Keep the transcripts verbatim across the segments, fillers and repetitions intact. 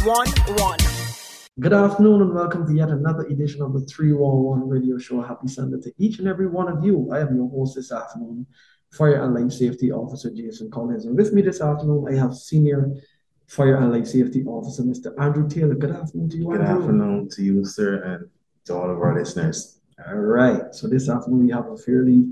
one one. Good afternoon and welcome to yet another edition of the three one one radio show. Happy Sunday to each and every one of you. I am your host this afternoon, Fire and Life Safety Officer Jason Collins. And with me this afternoon, I have Senior Fire and Life Safety Officer Mister Andrew Taylor. Good afternoon to you, Good Andrew. afternoon to you, sir, and to all of our listeners. All right. So this afternoon, we have a fairly,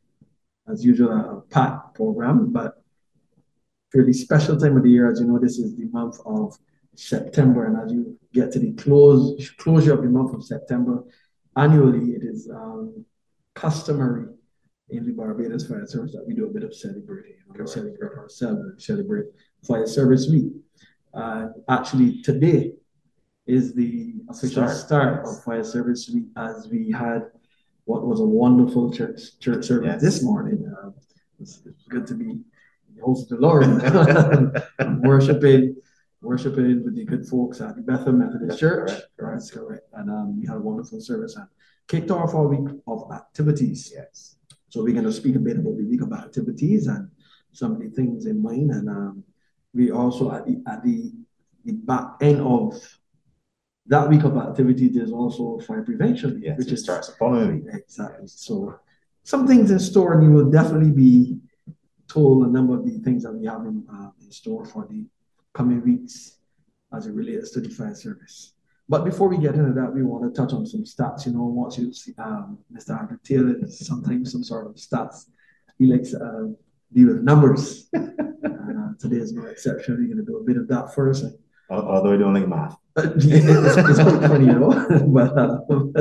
as usual, a packed program, but fairly special time of the year. As you know, this is the month of September, and as you get to the close closure of the month of September, annually it is um, customary in the Barbados Fire Service that we do a bit of celebrating. You know, we celebrate ourselves, we celebrate Fire Service Week. Uh, actually, today is the official start, start of Fire Service Week, as we had what was a wonderful church church service yes. this morning. Uh, it's, it's good to be in the house of the Lord and worshiping. worshiping with the good folks at the Bethel Methodist That's Church. Correct, correct. That's correct. And um, we had a wonderful service and kicked off our week of activities. Yes. So we're going to speak a bit about the week of activities and some of the things in mind. And um, we also, at the at the, the back end of that week of activity, there's also fire prevention, yes, which is starts the following week. Exactly. So some things in store, and you will definitely be told a number of the things that we have in, uh, in store for the coming weeks as it relates to the fire service. But before we get into that, we want to touch on some stats. You know, once you see um, Mister Andrew Taylor is sometimes some sort of stats. He likes to uh, deal with numbers. and uh, today is no exception. We're going to do a bit of that first. And, Although I don't like math. it's, it's quite funny, you know. but uh,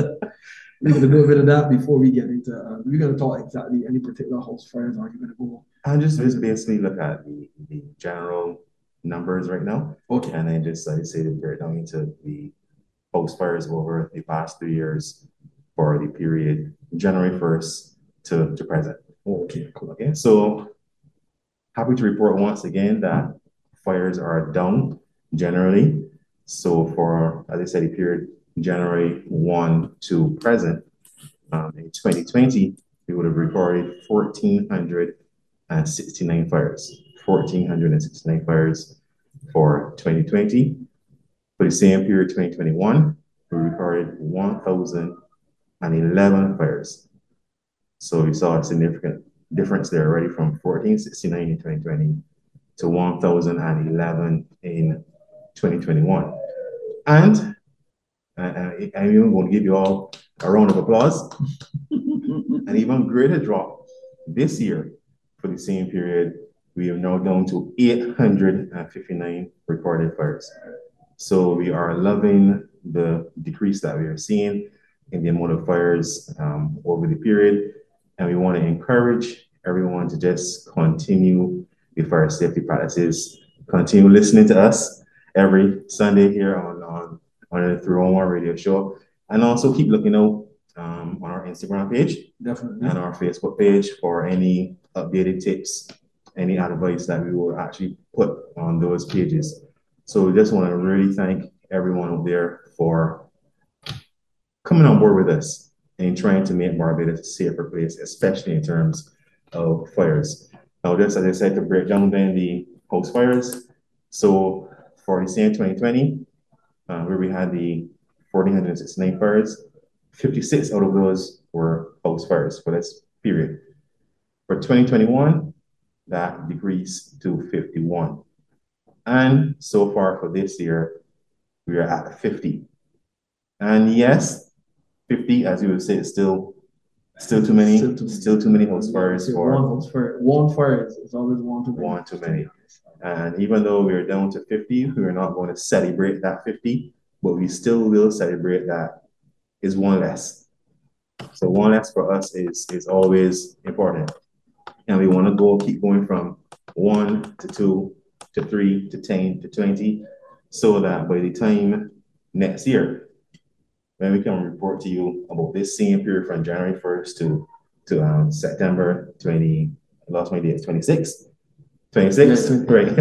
we're going to do a bit of that before we get into, uh, we're going to talk exactly any particular house fires are you going to go. And just, just basically look at the, the general numbers right now. Okay. And then just, I say, to break down into the house fires over the past three years for the period January first to, to present. Okay, cool. Okay, so happy to report once again that fires are down generally. So for, as I said, the period January first to present, um, in twenty twenty, we would have recorded one thousand four hundred sixty-nine fires. one thousand four hundred sixty-nine fires for twenty twenty. For the same period, twenty twenty-one, we recorded one thousand eleven fires. So we saw a significant difference there already from one thousand four hundred sixty-nine in twenty twenty to one thousand eleven in twenty twenty-one. And uh, I'm even going to give you all a round of applause. An even greater drop this year for the same period. We are now down to eight hundred fifty-nine recorded fires. So we are loving the decrease that we are seeing in the amount of fires um, over the period. And we want to encourage everyone to just continue the fire safety practices, continue listening to us every Sunday here on, on, on the three one one radio show. And also keep looking out um, on our Instagram page Definitely. and our Facebook page for any updated tips, any advice that we will actually put on those pages. So we just want to really thank everyone out there for coming on board with us and trying to make Barbados a safer place, especially in terms of fires. Now, just as I said, to break down then the house fires. So for the same twenty twenty, uh, where we had the one thousand four hundred sixty-nine fires, fifty-six out of those were house fires for this period. For twenty twenty-one, that decreased to fifty-one. And so far for this year, we are at fifty. And yes, fifty, as you would say, is still still too many, still too, still too many house fires. Yeah, for one house fire, one fire is, is always one too many. One too many. And even though we're down to fifty, we're not going to celebrate that fifty, but we still will celebrate that is one less. So one less for us is, is always important. And we want to go keep going from one to two to three to ten to twenty, so that by the time next year, when we can report to you about this same period from January first to, to um, September twentieth, I lost my date, twenty-sixth, twenty-sixth, yeah, right?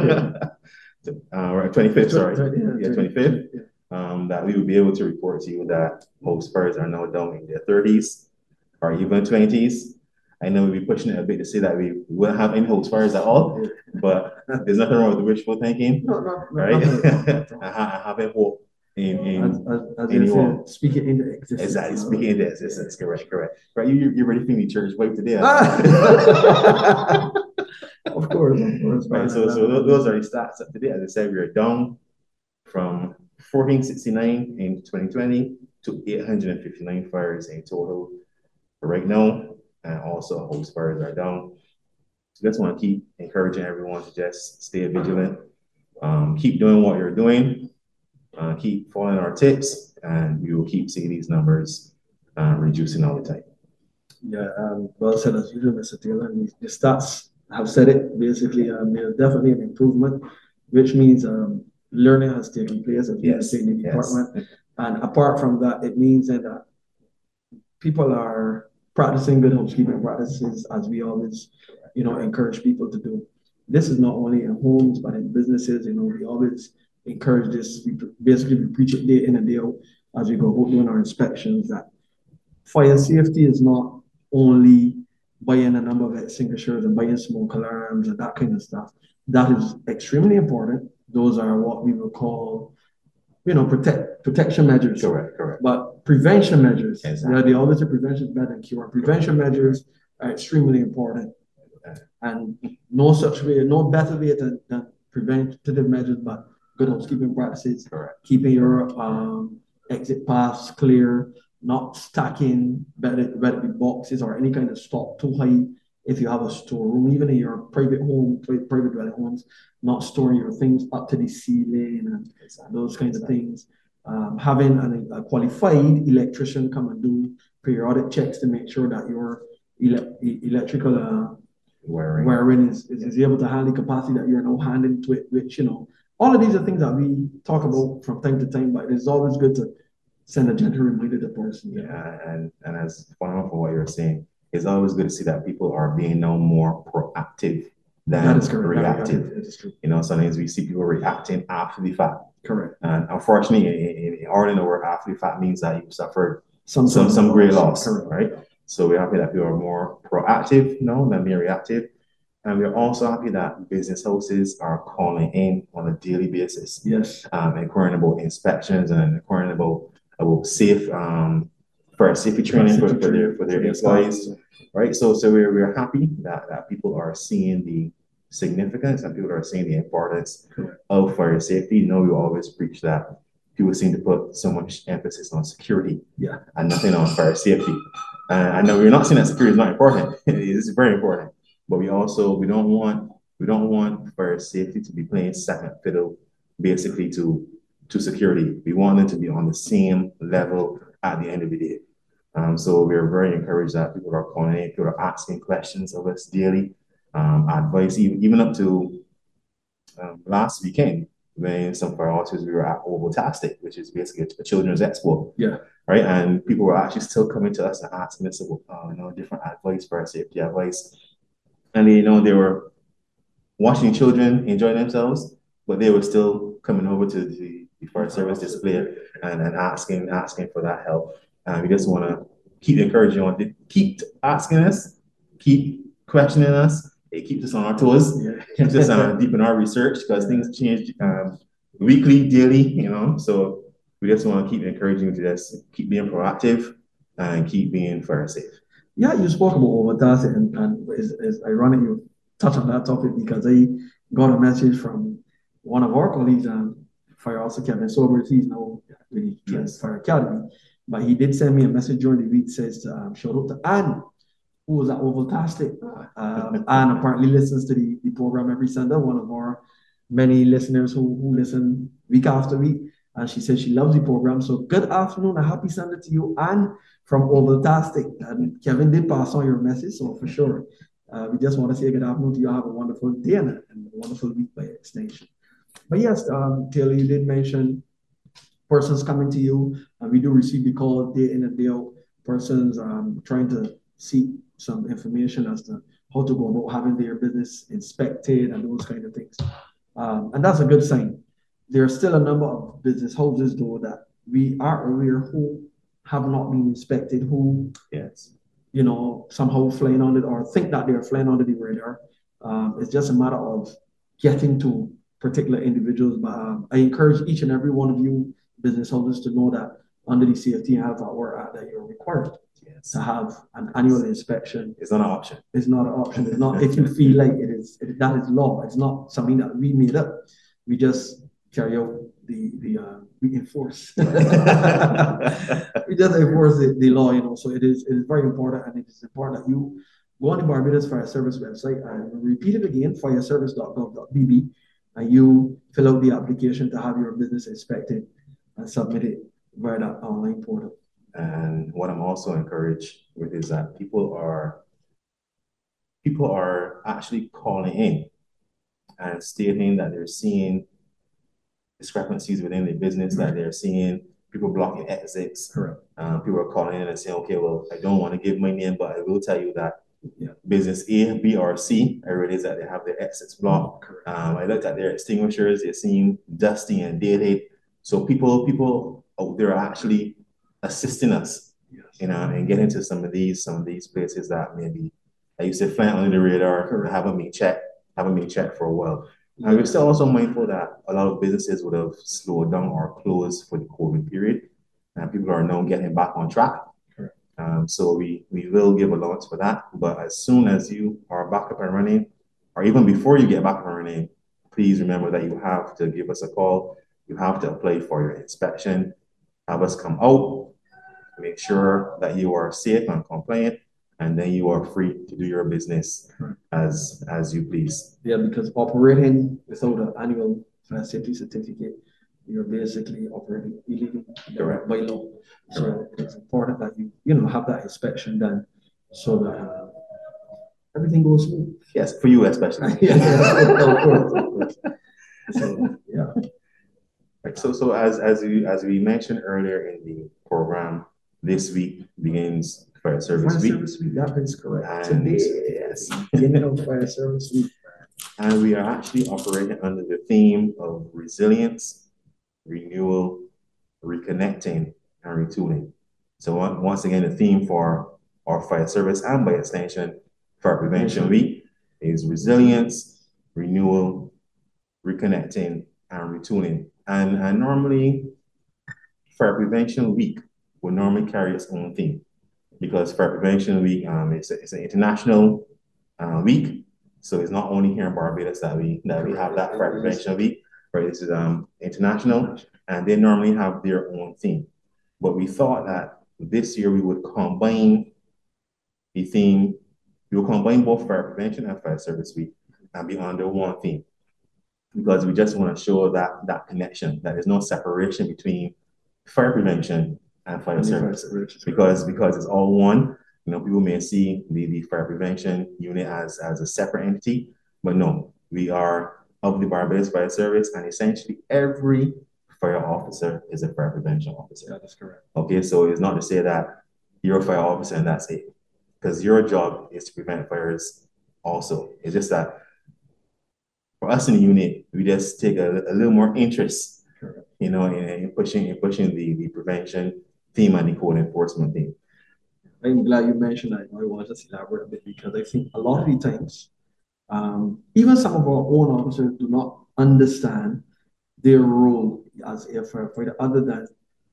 uh, right, twenty-fifth, sorry, yeah, twenty-fifth. Um, that we will be able to report to you that most fires are now down in their thirties or even twenties. I know we'll be pushing it a bit to say that we won't have any house fires at all, but There's nothing wrong with wishful thinking, No, no, no, right? nothing at all, not at all. I, ha- I having hope in As, in as, as they anyone. say, speak it into existence. Exactly, you know? speaking into existence. Correct, correct. Right, you you- you're ready for me church vibe today. Ah! Of course, of course. Right, man. so so tho- those are the stats up today. As I said, we are down from fourteen sixty-nine in twenty twenty to eight hundred fifty-nine fires in total right now, and also host fires are down. So just want to keep encouraging everyone to just stay vigilant, um, keep doing what you're doing, uh, keep following our tips, and we will keep seeing these numbers uh, reducing all the time. Yeah, um, well said as usual, Mister Taylor. And the stats have said it. Basically, um, there's definitely an improvement, which means um, learning has taken place, as we Yes, say in the yes. department. And apart from that, it means that uh, people are practicing good housekeeping practices, as we always, you know, encourage people to do. This is not only in homes, but in businesses. You know, we always encourage this. We basically we preach it day in and day out as we go out doing our inspections, that fire safety is not only buying a number of extinguishers and buying smoke alarms and that kind of stuff. That is extremely important. Those are what we will call, you know, protect protection measures. Correct, correct. But prevention measures, Exactly. you know, they always say prevention is better than cure. Prevention measures are extremely important. And no such way, no better way than, than preventative measures, but good housekeeping practices. Correct. Keeping your um, exit paths clear, not stacking, whether it be boxes or any kind of stock too high. If you have a storeroom, even in your private home, private dwelling homes, not storing your things up to the ceiling and exactly. those kinds exactly. of things. Um, having an, a qualified electrician come and do periodic checks to make sure that your ele electrical uh, wiring, wiring is, is, is able to handle the capacity that you're now handling to it, which, you know, all of these are things that we talk about from time to time, but it's always good to send a gentle reminder to the person. Yeah, and, and as following up on what you're saying, it's always good to see that people are being now more proactive than that is correct. reactive. That is true. You know, sometimes we see people reacting after the fact. Correct. And unfortunately, in, in our word, after the fact means that you suffered some some, some great loss, correct. right? So we're happy that people are more proactive now than being reactive. And we're also happy that business houses are calling in on a daily basis. Yes. Um, inquiring about inspections and inquiring about, about safe um, for safety training for, for their for their employees. Right. So so we're we're happy that, that people are seeing the significance and people are seeing the importance Correct. Of fire safety. You know, we always preach that people seem to put so much emphasis on security, yeah, and nothing on fire safety. And I know we're not saying that security is not important. It is very important. But we also we don't want we don't want fire safety to be playing second fiddle basically to to security. We want them to be on the same level at the end of the day. Um, so we're very encouraged that people are calling in, people are asking questions of us daily, um, advice, even, even up to um, last weekend when some fire officers we were at Ovaltastic, which is basically a children's expo. Yeah. Right. And people were actually still coming to us and asking us about uh, you know, different advice, fire safety advice. And you know, they were watching children enjoy themselves, but they were still coming over to the, the fire service display and, and asking asking for that help. And we just want to keep encouraging you to keep asking us, keep questioning us. It keeps us on our toes, yeah. keeps us uh, deep in our research because things change um, weekly, daily, you know. So we just want to keep encouraging you to just keep being proactive and keep being fire safe. Yeah, you spoke about Ovaltastic, and, and it's, it's ironic you touch on that topic because I got a message from one of our colleagues, um, Fire Officer Kevin Sobers. He's now with the yes. Fire Academy, but he did send me a message during the week. Says um, shout out to Anne, who was at Ovaltastic, um, and apparently listens to the, the program every Sunday. One of our many listeners who who listen week after week, and she says she loves the program. So good afternoon, a happy Sunday to you, Anne, from Ovaltastic. And Kevin did pass on your message, so for sure. Uh, we just want to say good afternoon to you. Have a wonderful day and a, and a wonderful week by extension. But yes, um, Taylor, you did mention persons coming to you, and we do receive the call day in and day out. Persons um, trying to seek some information as to how to go about having their business inspected and those kind of things. Um, and that's a good sign. There are still a number of business houses, though, that we are aware who have not been inspected, who yes. you know, somehow flying under or think that they're flying under the radar. Um, it's just a matter of getting to particular individuals. But um, I encourage each and every one of you business owners to know that under the Safety and Health Hour Act that you're required yes. to have an annual inspection. It's not an option. It's not an option. It's not if you feel like it is. It, that is law. It's not something that we made up. We just carry out the the uh, we enforce. we just enforce the, the law, you know. So it is it is very important, and it is important that you go on the Barbados Fire Service website and repeat it again, fireservice dot gov dot b b, and you fill out the application to have your business inspected and submit it via that online portal. And what I'm also encouraged with is that people are people are actually calling in and stating that they're seeing discrepancies within the business, mm-hmm. that they're seeing people blocking exits. Correct. Um, people are calling in and saying, okay, well, I don't want to give my name, but I will tell you that yeah. business A, B, or C, I realize that they have their exits blocked. Um, I looked at their extinguishers, they seem dusty and dated. So people, people out there are actually assisting us, yes. you know, and getting to some of these, some of these places that maybe I used to fly under the radar, Correct. haven't been checked, haven't been checked for a while. Yeah. And we're still also mindful that a lot of businesses would have slowed down or closed for the COVID period, and people are now getting back on track. Um, so we, we will give allowance for that. But as soon as you are back up and running, or even before you get back up and running, please remember that you have to give us a call. You have to apply for your inspection, have us come out, make sure that you are safe and compliant, and then you are free to do your business as, as you please. Yeah, because operating without an annual fire safety certificate, you're basically operating illegally by law. So it's important that you, you know, have that inspection done so that uh, everything goes smooth. Yes, for you especially. yeah, of course, of course. So yeah. Right. So so as as we as we mentioned earlier in the program, this week begins Fire Service Fire Week. Service Week, that is correct. And Today, yes, beginning of Fire Service Week. And we are actually operating under the theme of resilience, renewal, reconnecting, and retooling. So once again, the theme for our fire service and by extension, Fire Prevention Week is resilience, renewal, reconnecting, and retooling. And, and normally, Fire Prevention Week will normally carry its own theme because Fire Prevention Week um, it's, a, it's an international uh, week. So it's not only here in Barbados that we that we have that Fire Prevention Week, right? This is um, international, and they normally have their own theme. But we thought that this year we would combine the theme, we will combine both Fire Prevention and Fire Service Week and be under one theme. Because we just want to show that that connection, that there's no separation between fire prevention and fire and service. Fire because because it's all one. You know, people may see the, the fire prevention unit as, as a separate entity, but no, we are of the Barbados Fire Service, and essentially every fire officer is a fire prevention officer. That is correct. Okay, so it's not to say that you're a fire officer and that's it, because your job is to prevent fires also. It's just that for us in the unit, we just take a, a little more interest, correct. you know, in, in pushing in pushing the, the prevention theme and the code enforcement theme. I'm glad you mentioned that. I want to elaborate a bit because I think a lot of the times, um, even some of our own officers do not understand their role as a firefighter other than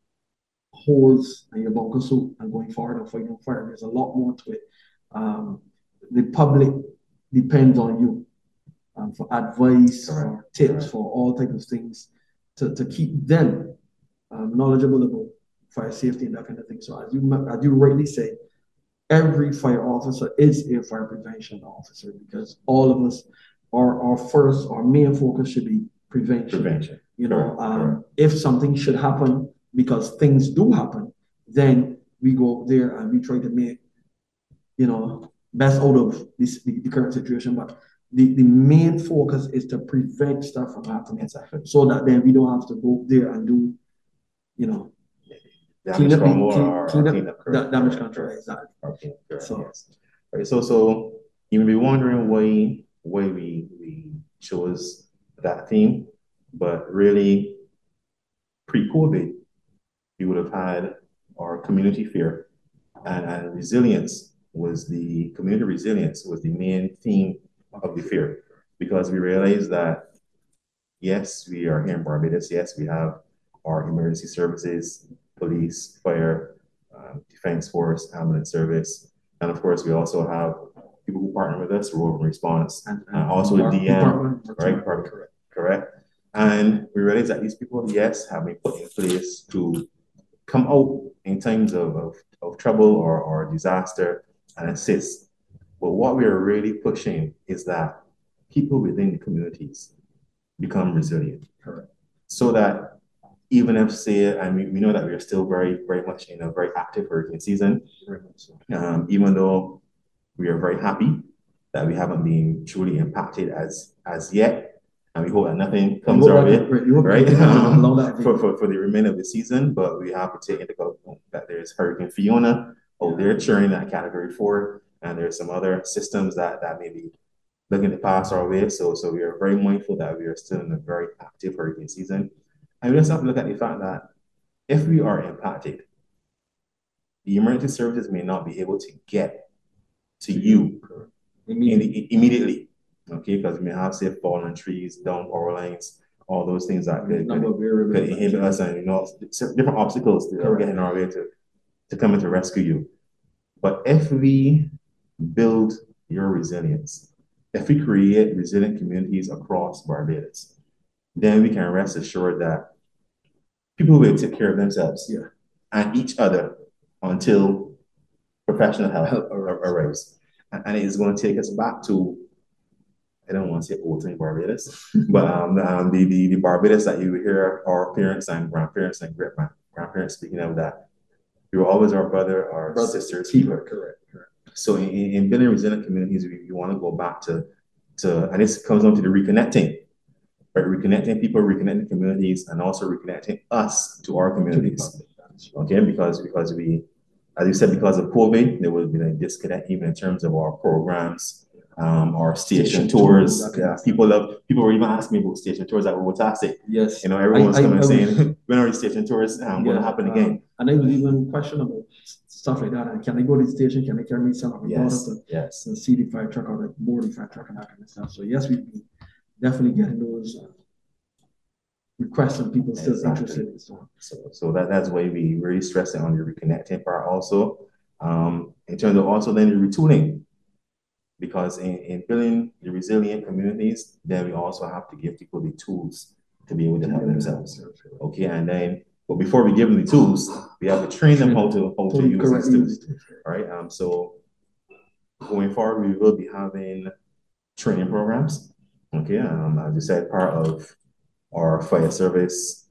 hose and your bunker suit and going forward and fighting fire. There's a lot more to it. Um, the public depends on you um, for advice, or tips, for all types of things to, to keep them um, knowledgeable about fire safety and that kind of thing. So as you as you rightly say, every fire officer is a fire prevention officer because all of us, our, our first, our main focus should be prevention. Prevention. You know, um, if something should happen, because things do happen, then we go there and we try to make, you know, best out of this the, the current situation. But the, the main focus is to prevent stuff from happening, exactly. So that then we don't have to go there and do, you know, damage control clean, or, clean, or clean up, da damage control, exactly. Okay, correct, so, yes. Right, so, so you may be wondering why why we we chose that theme, but really, pre-COVID, we would have had our community fair, and, and resilience was the community resilience was the main theme of the fair. because we realize that, yes, we are here in Barbados. Yes, we have our emergency services, police, fire, um, defense force, ambulance service. And of course, we also have people who partner with us, Roving Response, and, and, and also the D M, right? Correct. Correct. And we realize that these people, yes, have been put in place to come out in times of, of, of trouble or, or disaster and assist. But what we are really pushing is that people within the communities become resilient. Correct. So that even if, say, and we, we know that we are still very, very much in a very active hurricane season, um, even though we are very happy that we haven't been truly impacted as as yet. And we hope that nothing comes our way, right? Um, for, for, for the remainder of the season, but we have to take into account that there's Hurricane Fiona out there churning that category four, and there's some other systems that, that may be looking to pass our way. So, so we are very mindful that we are still in a very active hurricane season. And we just have to look at the fact that if we are impacted, the emergency services may not be able to get to you immediately. immediately. Okay, because we may have, say, fallen trees, down power lines, all those things that could, could, could inhibit us, and you know, different obstacles that are getting our way to, to come in to rescue you. But if we build your resilience, if we create resilient communities across Barbados, then we can rest assured that people will take care of themselves, yeah, and each other until professional help, help arrives. And it is going to take us back to, I don't want to say old time Barbados, but um, um, the, the, the Barbados that you hear our parents and grandparents and great grandparents speaking of, that we were always our brother, our brother, sister, keeper. Correct, correct. So in, in building resilient communities, we, we want to go back to, to, and this comes down to the reconnecting, right? Reconnecting people, reconnecting communities, and also reconnecting us to our communities. Okay, because because we, as you said, because of COVID, there will be a disconnect even in terms of our programs. Um, our station, station tours, tours yeah. People love. People were even asking me about station tours at Robotastic. Yes, you know, everyone's I, coming I, I saying, was, "When are these station tours um, yeah, going to happen um, again?" And I was even questioning about stuff like that. And can I go to the station? Can I carry me some of my yes, to, yes. to see the fire truck or the board the fire truck and that kind of stuff? So yes, we've been definitely getting those uh, requests from people still exactly. interested in so. So, so that that's why we really stress it on the reconnecting part also. Um, in terms of also then the retooling. Because in, in building the resilient communities, then we also have to give people the tools to be able to help themselves. Okay, and then, but before we give them the tools, we have to train them how to how to use these tools. All right. Um. So going forward, we will be having training programs. Okay. Um. As you said, part of our fire service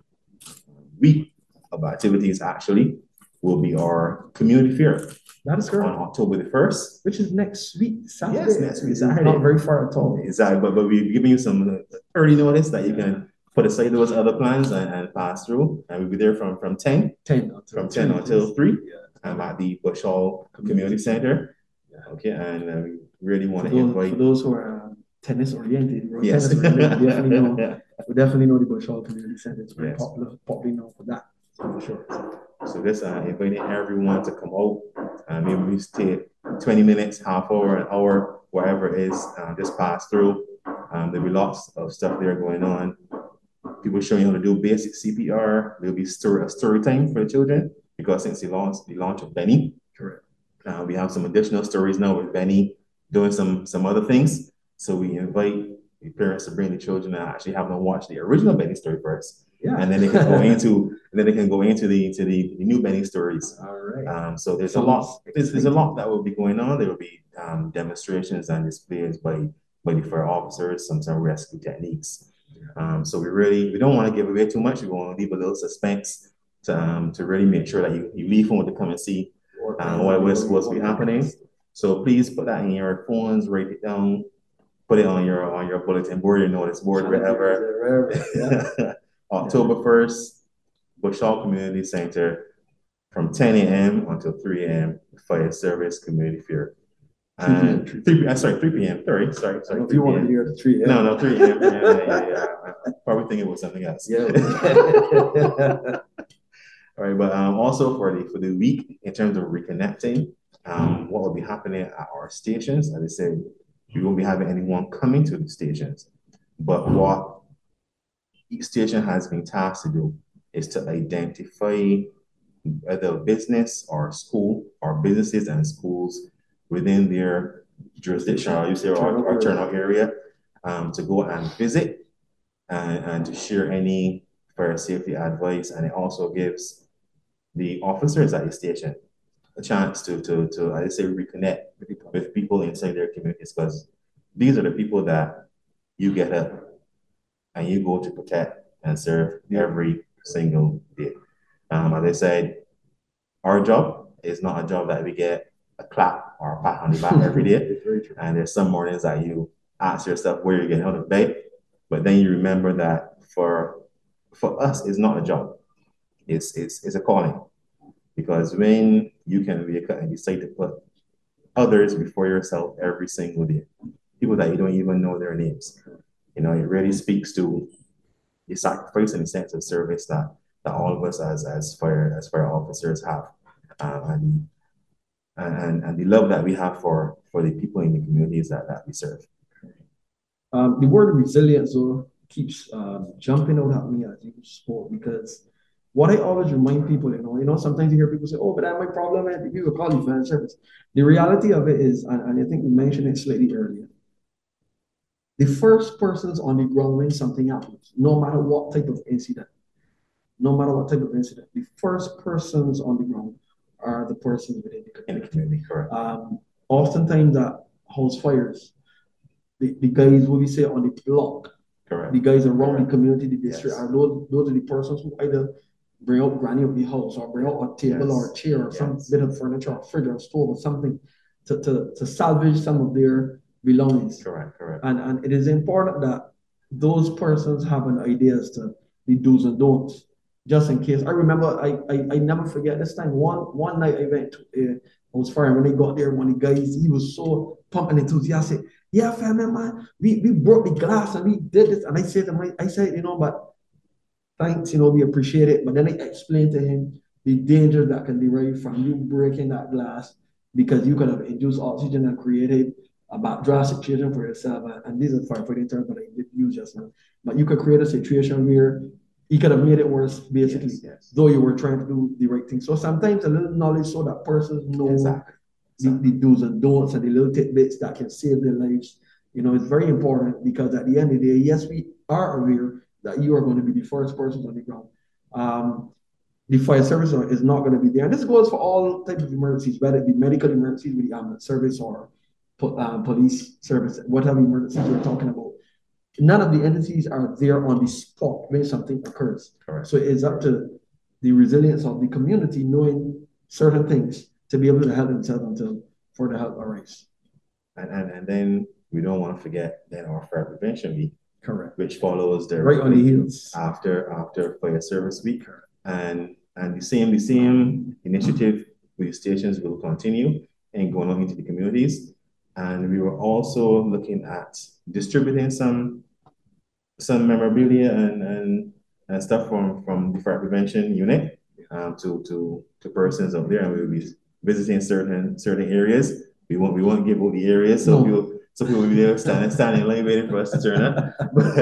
week of activities actually will be our community fair. That is correct. On October the first. Which is next week, Saturday. Yes, next week, Saturday. Not very far at all. Exactly, but, but we're giving you some early notice that you can put aside those other plans and, and pass through. And we'll be there from, from ten. ten. From ten until three. Yeah. Um, at the Bush Hall Community Center. Yeah. Okay, and uh, we really want to invite. For those who are uh, tennis oriented, yes. tennis oriented, we definitely know, we definitely know the Bush Hall Community Center. It's very yes. popular, popularly known for that. So for sure. So this uh, inviting everyone to come out. Uh, maybe we stay twenty minutes, half hour, an hour, whatever it is, uh, just pass through. Um, there'll be lots of stuff there going on. People showing you how to do basic C P R. There'll be story, a story time for the children, because since the launch, the launch of Benny, correct. Uh, we have some additional stories now with Benny doing some some other things. So we invite the parents to bring the children and actually have them watch the original Benny story first. Yeah. And then they can go into and then they can go into the into the, the new Benny stories. All right. Um, so there's so a lot there's, there's a lot that will be going on. There will be um, demonstrations and displays by by the fire officers, some some rescue techniques. Um, so we really we don't want to give away too much. We want to leave a little suspense to um, to really make sure that you, you leave home to come and see um, what was supposed to be happening. So please put that in your phones, write it down, put it on your on your bulletin board, your notice board, wherever. Yeah. October first, Bush Hall Community Center from ten a m until three a m Fire Service Community Fair. And three, uh, sorry, three p m Sorry, sorry, sorry. If you want to be here at three a m No, no, three a m Yeah, yeah, yeah, yeah. I'm probably thinking about something else. Yeah. All right, but um, also for the for the week in terms of reconnecting, um, what will be happening at our stations? As I said, we won't be having anyone coming to the stations. But what each station has been tasked to do is to identify whether business or school or businesses and schools within their jurisdiction or you say or, or turnout area um, to go and visit and, and to share any fire safety advice. And it also gives the officers at the station a chance to to to I say reconnect with people inside their communities, because these are the people that you get up and you go to protect and serve every single day. Um, as I said, our job is not a job that we get a clap or a pat on the back every day. And there's some mornings that you ask yourself where you're getting out of bed, but then you remember that for for us, it's not a job. It's it's it's a calling. Because when you can wake up and decide to put others before yourself every single day, people that you don't even know their names, you know, it really speaks to the sacrifice and the sense of service that that all of us as as fire as fire officers have, um, and, and and the love that we have for for the people in the communities that that we serve. Um, the word resilience though keeps um, jumping out at me as you spoke, because what I always remind people, you know, you know, sometimes you hear people say, "Oh, but that's my problem," and people call you fire service. The reality of it is, and, and I think we mentioned it slightly earlier, the first persons on the ground when something happens, no matter what type of incident, no matter what type of incident, the first persons on the ground are the persons within the community. In the community, correct. Um, oftentimes at house fires, the, the guys, what we say, on the block, correct. The guys around correct. The community, the district, yes. are those, those are the persons who either bring out granny of the house or bring out a table yes. or a chair or yes. some bit of furniture or fridge or stove or something to, to, to salvage some of their belongings. Correct, correct. And, and it is important that those persons have an idea as to the do's and don'ts, just in case. I remember, I I, I never forget this time. One one night I went to, uh, I was firing. When they got there, one of the guys, he was so pumped and enthusiastic. Yeah, family man, we, we broke the glass and we did this. And I said to him, I said, you know, but thanks, you know, we appreciate it. But then I explained to him the danger that can derive from you breaking that glass, because you could have induced oxygen and created a backdraft situation for yourself. And, and these are firefighting terms that I did use just now. But you could create a situation where you could have made it worse, basically, yes, yes. though you were trying to do the right thing. So sometimes a little knowledge so that persons know exactly. the, the do's and don'ts and the little tidbits that can save their lives, you know, it's very important, because at the end of the day, yes, we are aware that you are going to be the first persons on the ground. Um, the fire service is not going to be there. And this goes for all types of emergencies, whether it be medical emergencies with the ambulance service or um, police service, whatever emergencies we're talking about. None of the entities are there on the spot when something occurs. Correct. So it's up to the resilience of the community knowing certain things to be able to help themselves until further help arrives. And, and and then we don't want to forget then our fire prevention week. Correct. Which follows the right on the heels after after fire service week. Correct. And and the same the same initiative with the stations will continue and going on into the communities. And we were also looking at distributing some some memorabilia and, and, and stuff from, from the fire prevention unit um, to, to to persons up there, and we will be visiting certain certain areas. We won't we won't give all the areas, so no. people so people will be there standing standing line waiting for us to turn up. But,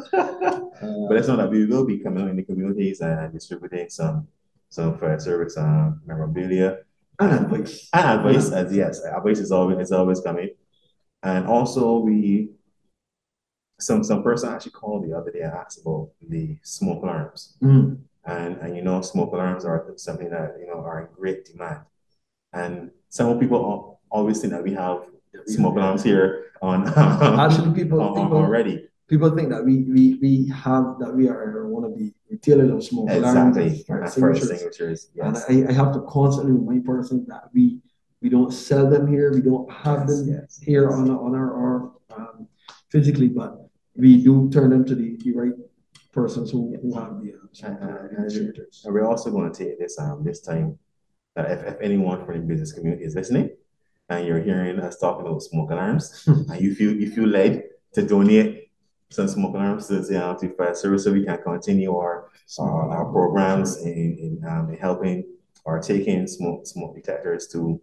but it's not that we will be coming out in the communities and distributing some some fire service um, memorabilia and advice. And advice, as yes, advice is always is always coming. And also we some some person actually called the other day and asked about the smoke alarms. Mm. And and you know, smoke alarms are something that you know are in great demand. And some people always think that we have smoke alarms here on actually people, on, people already. People think that we we we have that we are one of the retailers of smoke exactly. alarms. Fire extinguishers. extinguishers. Yes. And I, I have to constantly remind persons that we we don't sell them here. We don't have yes, them yes, here yes. on on our, our um, physically, but we do turn them to the, the right persons who, yes. who have the uh, uh, distributors. And we're also going to take this um this time that if, if anyone from the business community is listening and you're hearing us talking about smoke alarms and you feel you feel led to donate some smoke alarms to the uh, to fire service so we can continue our our, our programs in, in, um, in helping or taking smoke smoke detectors to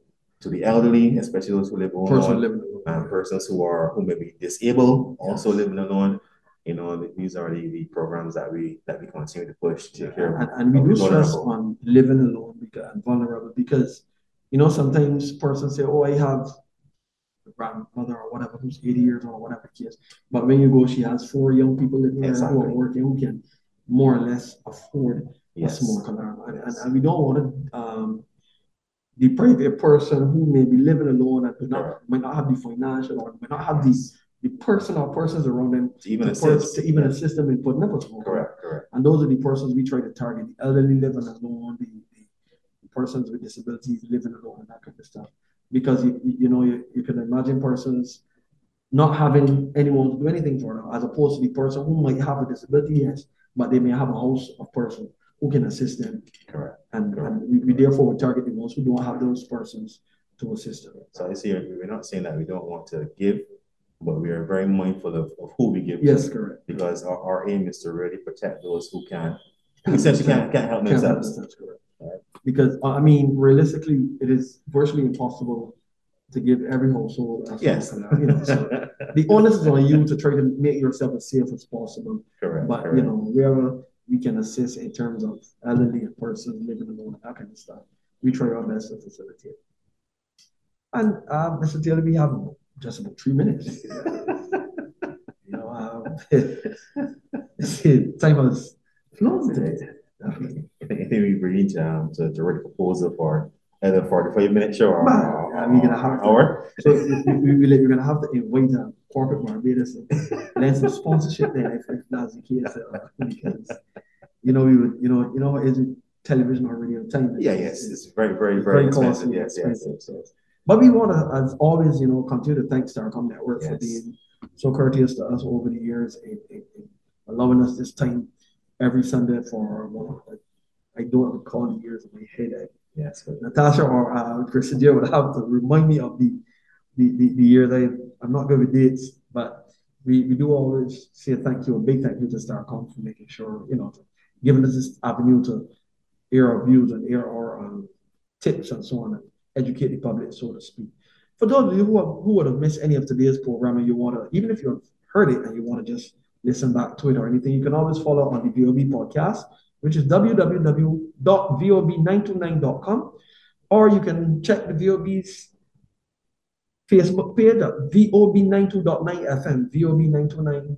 to the elderly, especially those who live alone, Person living alone. and persons who are who may be disabled, also yes. living alone. You know, these are the, the programs that we that we continue to push to take care of. And, and we do stress on living alone because, and vulnerable because, you know, sometimes persons say, oh, I have a grandmother or whatever who's eighty years old or whatever the case. But when you go, she has four young people living exactly. there who are working, who can more or less afford yes. a small color. And, yes. and, and we don't want to um, deprive a person who may be living alone and not, right. might not have the financial or might not have the the person or persons around them to even, to assist. To even assist them in putting up a small. Correct, correct. And those are the persons we try to target: the elderly living alone, the, the, the persons with disabilities living alone, and that kind of stuff. Because you, you know you, you can imagine persons not having anyone to do anything for them, as opposed to the person who might have a disability, yes, but they may have a house of person who can assist them. Correct. And, correct. and we, we therefore would target the ones who don't have those persons to assist them. So I see we're not saying that we don't want to give, but we are very mindful of, of who we give yes, to. Correct. Because our, our aim is to really protect those who can't, essentially can't, can't help can't themselves. Help correct. Right. Because, I mean, realistically, it is virtually impossible to give every household a yes. You know, so the onus is on you to try to make yourself as safe as possible. Correct. But, correct. you know, wherever we can assist in terms of elderly and persons living alone, that kind of stuff, we try our best to facilitate. And, uh, Mister Taylor, we have just about three minutes. you know, um, time has flown today. I think we agreed um, to, to write a proposal for either a forty-five minute show or, well, or, we're gonna have to, hour. So we, we, we, we're going to have to invite a corporate Barbados and lend some sponsorship there if, if that's the case. Uh, because, you know, we would, you know, you know, is it television or radio time? Yeah, yes, it's, it's very, very, very, very expensive. Costly, yes, expensive. yes, yes. But we want to, as always, you know, continue to thank Starcom Network yes. for being so courteous to us over the years and, and, and allowing us this time every Sunday for, well, I don't recall the years in my head. I, yes, but Natasha or uh, Chris Deer would have to remind me of the the, the, the years. I, I'm not good with dates, but we, we do always say thank you, a big thank you to Starcom for making sure, you know, giving us this avenue to air our views and air our um, tips and so on, and educate the public, so to speak. For those of you who, have, who would have missed any of today's program and you want to, even if you have heard it and you want to just listen back to it or anything, you can always follow on the V O B podcast, which is w w w dot v o b nine two nine dot com, or you can check the V O B's Facebook page at V O B ninety-two dot nine F M, V O B nine two nine,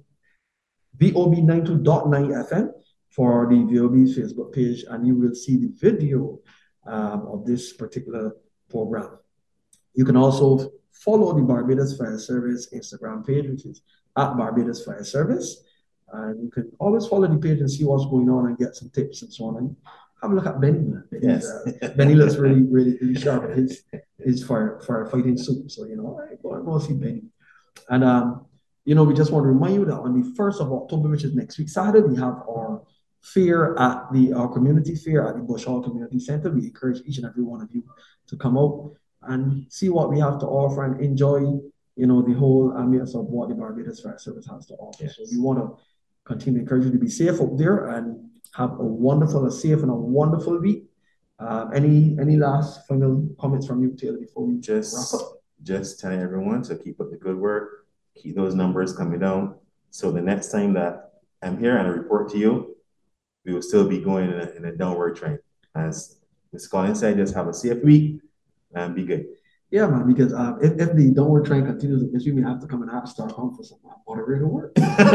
V O B ninety-two dot nine F M for the V O B's Facebook page, and you will see the video um, of this particular program. You can also follow the Barbados Fire Service Instagram page, which is at Barbados Fire Service. And you can always follow the page and see what's going on and get some tips and so on. And have a look at Benny. Yes. Uh, Benny looks really, really, really sharp in his, his fire, firefighting suit. So, you know, I go and go see Benny. And, um, you know, we just want to remind you that on the first of October, which is next week, Saturday, we have our fair at the our community fair at the Bush Hall Community Center. We encourage each and every one of you to come out and see what we have to offer and enjoy, you know, the whole ambience of what the Barbados Fire Service has to offer. Yes. So we want to continue to encourage you to be safe up there and have a wonderful, a safe and a wonderful week. Uh, any any last final comments from you, Taylor, before we just wrap up? Just telling everyone to keep up the good work, keep those numbers coming down. So the next time that I'm here and I report to you, we will still be going in a, in a downward trend. As Miz Collins said, just have a safe week and be good. Yeah, man, because uh, if, if the downward trend continues, this week we have to come and have start home for some moderator work.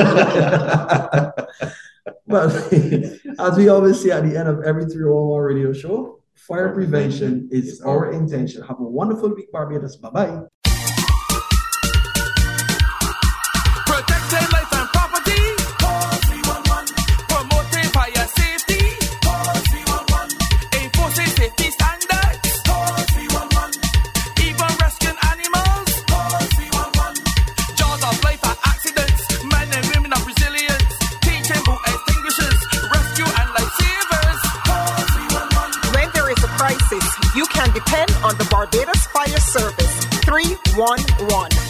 But as we always say at the end of every three oh one radio show, fire, fire prevention, prevention is, is our, our intention. Have a wonderful week, Barbados. Bye-bye. Protecting life and property. Call three one one. Promoting fire safety. Call three one one. Enforcing safety standards. Call three one one. Even rescuing animals. Call three one one. Jaws of life and accidents. Men and women of resilience. Teaching boat extinguishers. Rescue and lifesavers. Call three one one. When there is a crisis, you can depend on the Barbados Fire Service. three one one.